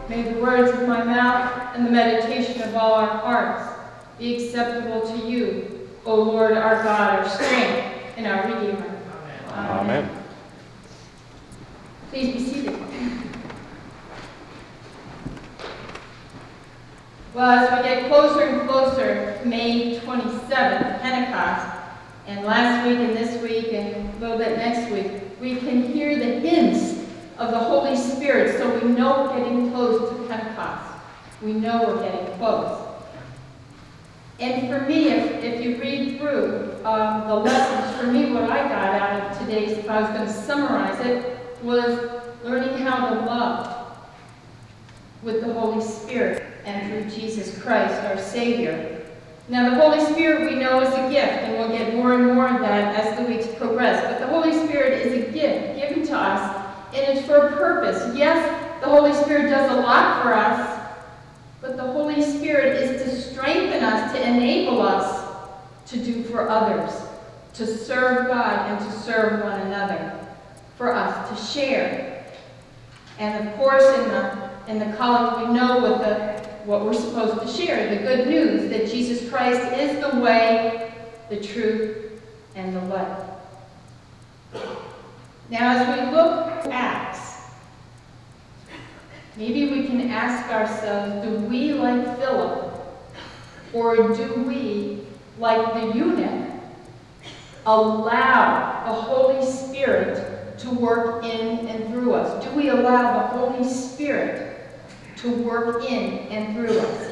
May the words of my mouth and the meditation of all our hearts be acceptable to you, O Lord, our God, our strength, and our Redeemer. Amen. Please be seated. Well, as we get closer and closer to May 27th, Pentecost, and last week and this week and a little bit next week, we can hear the hints of the Holy Spirit, so we know we're getting close to Pentecost. We know we're getting close. And for me, if you read through the lessons, for me what I got out of today's, if I was going to summarize it, was learning how to love with the Holy Spirit and through Jesus Christ, our Savior. Now, the Holy Spirit we know is a gift, and we'll get more and more of that as the weeks progress. But the Holy Spirit is a gift given to us, and it's for a purpose. Yes, the Holy Spirit does a lot for us, but the Holy Spirit is to strengthen us, to enable us to do for others, to serve God and to serve one another, for us to share. And of course, in the college, we know what we're supposed to share, the good news that Jesus Christ is the way, the truth, and the life. Now, as we look at Acts, maybe we can ask ourselves, do we, like Philip, or do we, like the eunuch, allow the Holy Spirit to work in and through us? Do we allow the Holy Spirit to work in and through us?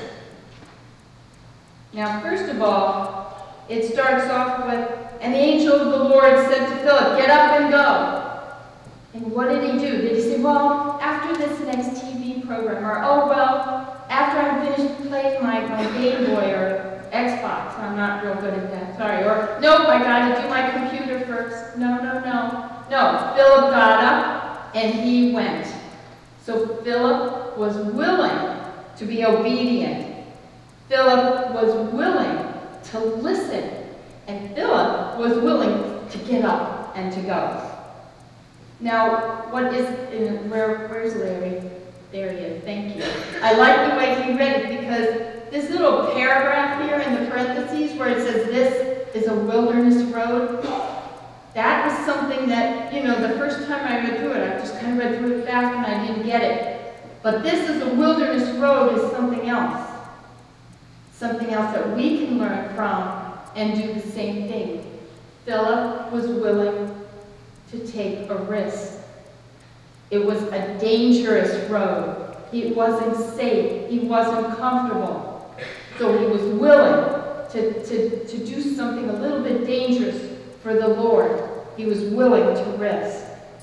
Now, first of all, it starts off with, and the angel of the Lord said to Philip, "Get up and go." And what did he do? Did he say, well, after this next TV program, or, oh, well, after I'm finished playing my Game Boy or Xbox, I'm not real good at that, sorry, or, nope, I gotta do my computer first. No, Philip got up and he went. So Philip was willing to be obedient. Philip was willing to listen. And Philip was willing to get up and to go. Now, where's Larry? There he is, thank you. I like the way he read it because this little paragraph here in the parentheses where it says this is a wilderness road, that was something that, the first time I read through it, I just kind of read through it fast and I didn't get it. But this is a wilderness road is something else. Something else that we can learn from and do the same thing. Philip was willing to take a risk. It was a dangerous road. It wasn't safe. He wasn't comfortable. So he was willing to do something a little bit dangerous for the Lord. He was willing to risk.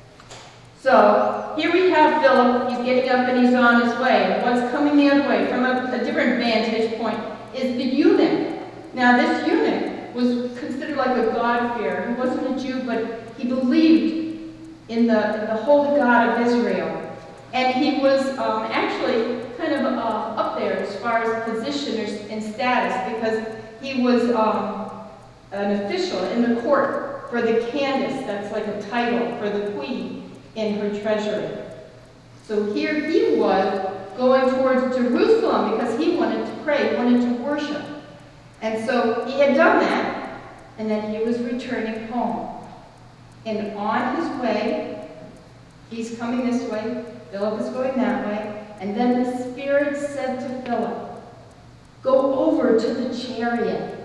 So here we have Philip. He's getting up and he's on his way. What's coming the other way from a different vantage point is the eunuch. Now this eunuch was considered like a God-fearer. He wasn't a Jew, but he believed in the holy God of Israel. And he was actually kind of up there as far as position and status, because he was an official in the court for the Candace. That's like a title for the queen in her treasury. So here he was going towards Jerusalem because he wanted to pray, he wanted to worship. And so he had done that, and then he was returning home. And on his way, he's coming this way, Philip is going that way, and then the Spirit said to Philip, "Go over to the chariot."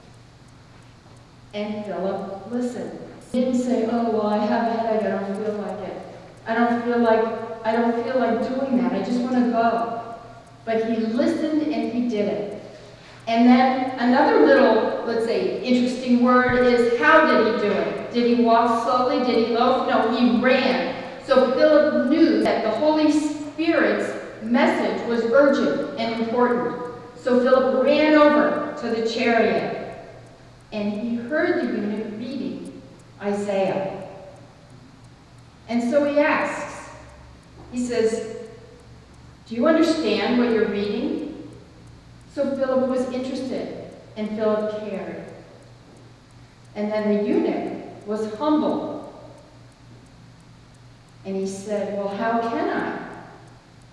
And Philip listened. He didn't say, "Oh, well, I have a headache, I don't feel like it. I don't feel like doing that, I just want to go." But he listened and he did it. And then another little, let's say, interesting word is, how did he do it? Did he walk slowly? Did he loaf? No, he ran. So Philip knew that the Holy Spirit's message was urgent and important. So Philip ran over to the chariot, and he heard the eunuch reading Isaiah. And so he asks, he says, "Do you understand what you're reading?" So Philip was interested, and Philip cared. And then the eunuch was humble. And he said, "Well, how can I?"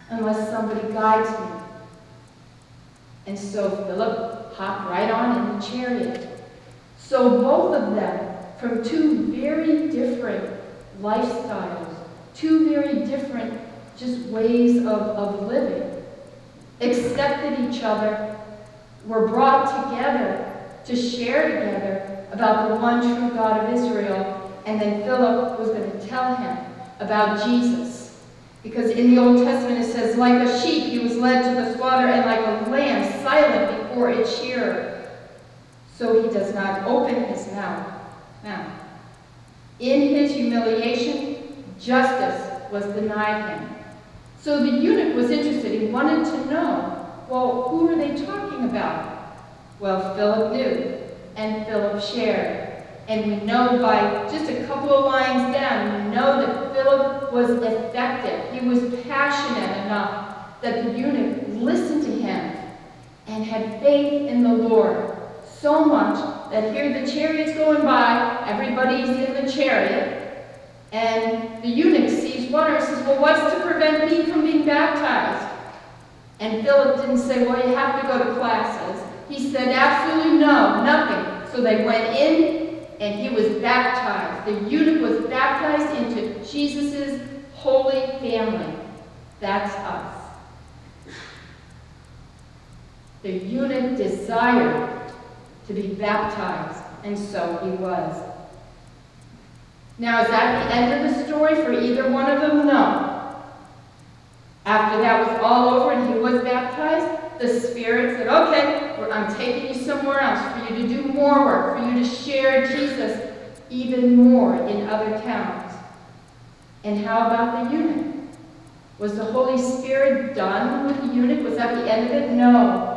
unless somebody guides me. And so Philip hopped right on in the chariot. So both of them, from two very different lifestyles, two very different just ways of living, accepted each other, were brought together to share together about the one true God of Israel. And then Philip was going to tell him about Jesus. Because in the Old Testament it says, like a sheep he was led to the slaughter, and like a lamb silent before its shearer, so he does not open his mouth. Now, in his humiliation, justice was denied him. So the eunuch was interested. He wanted to know, well, who are they talking about? Well, Philip knew, and Philip shared. And we know by just a couple of lines down, we know that Philip was effective. He was passionate enough that the eunuch listened to him and had faith in the Lord. So much that here the chariot's going by, everybody's in the chariot, and the eunuch sees water and says, well, what's to prevent me from being baptized? And Philip didn't say, well, you have to go to classes. He said, absolutely no, nothing. So they went in, and he was baptized. The eunuch was baptized into Jesus' holy family. That's us. The eunuch desired to be baptized, and so he was. Now, is that the end of the story for either one of them? No. After that was all over and he was baptized, the Spirit said, okay, I'm taking you somewhere else for you to do more work, for you to share Jesus even more in other towns. And how about the eunuch? Was the Holy Spirit done with the eunuch? Was that the end of it? No.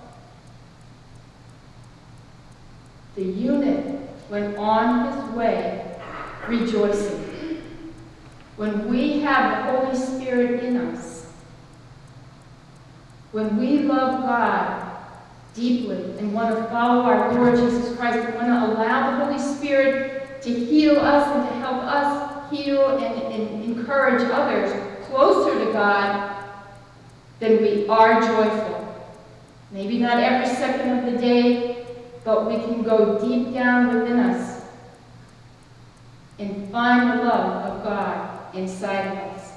The eunuch went on his way rejoicing. When we have the Holy Spirit in us, when we love God deeply and want to follow our Lord Jesus Christ and want to allow the Holy Spirit to heal us and to help us heal and encourage others closer to God, then we are joyful. Maybe not every second of the day, but we can go deep down within us and find the love of God inside of us.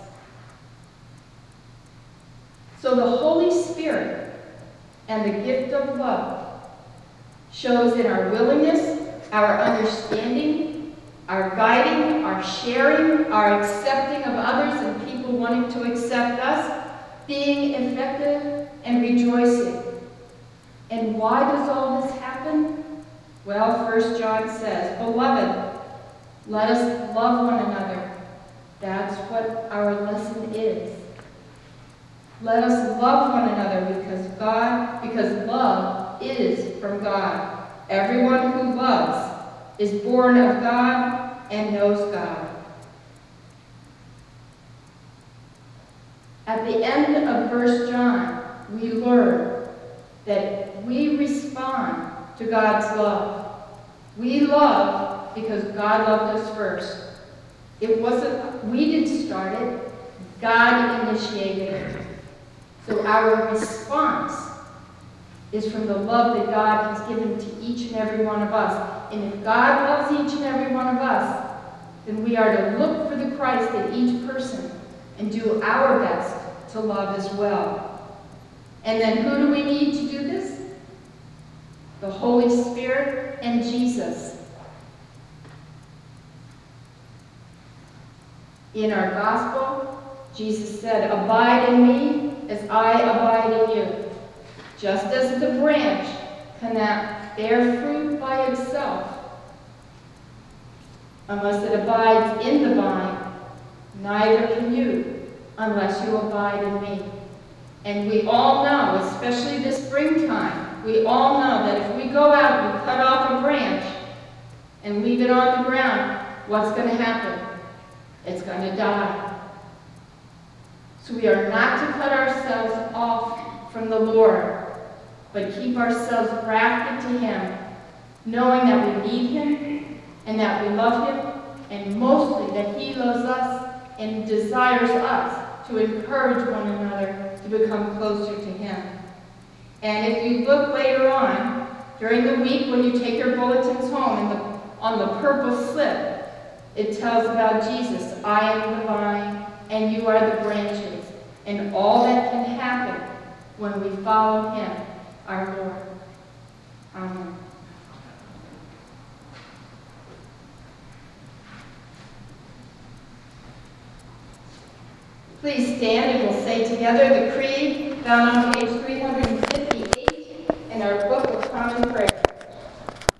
So the Holy Spirit and the gift of love shows in our willingness, our understanding, our guiding, our sharing, our accepting of others and people wanting to accept us, being effective and rejoicing. And why does all this happen? Well, 1 John says, Beloved, let us love one another. That's what our lesson is. Let us love one another because love is from God. Everyone who loves is born of God and knows God. At the end of 1 John, we learn that we respond to God's love. We love because God loved us first. We didn't start it. God initiated it. So our response is from the love that God has given to each and every one of us. And if God loves each and every one of us, then we are to look for the Christ in each person and do our best to love as well. And then who do we need to do this? The Holy Spirit and Jesus. In our gospel, Jesus said, Abide in me as I abide in you. Just as the branch cannot bear fruit by itself unless it abides in the vine, neither can you unless you abide in me. And we all know, especially this springtime, we all know that if we go out and cut off a branch and leave it on the ground, what's going to happen? It's going to die. So we are not to cut ourselves off from the Lord, but keep ourselves grafted to Him, knowing that we need Him and that we love Him, and mostly that He loves us and desires us to encourage one another to become closer to Him. And if you look later on, during the week when you take your bulletins home, on the purple slip, it tells about Jesus. I am the vine, and you are the branches, and all that can happen when we follow Him, our Lord. Amen. Please stand and we'll say together the Creed, found on page 350.